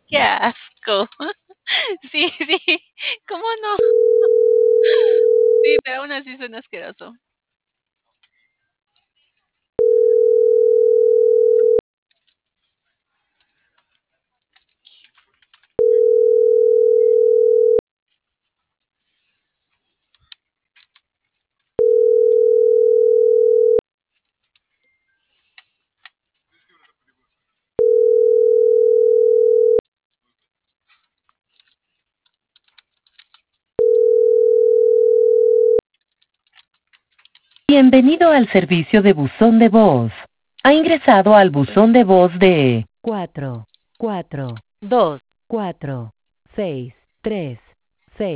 Qué asco. Sí, sí, ¿cómo no? Sí, pero aún así suena asqueroso. Bienvenido al servicio de buzón de voz. Ha ingresado al buzón de voz de 4 4 2 4 6 3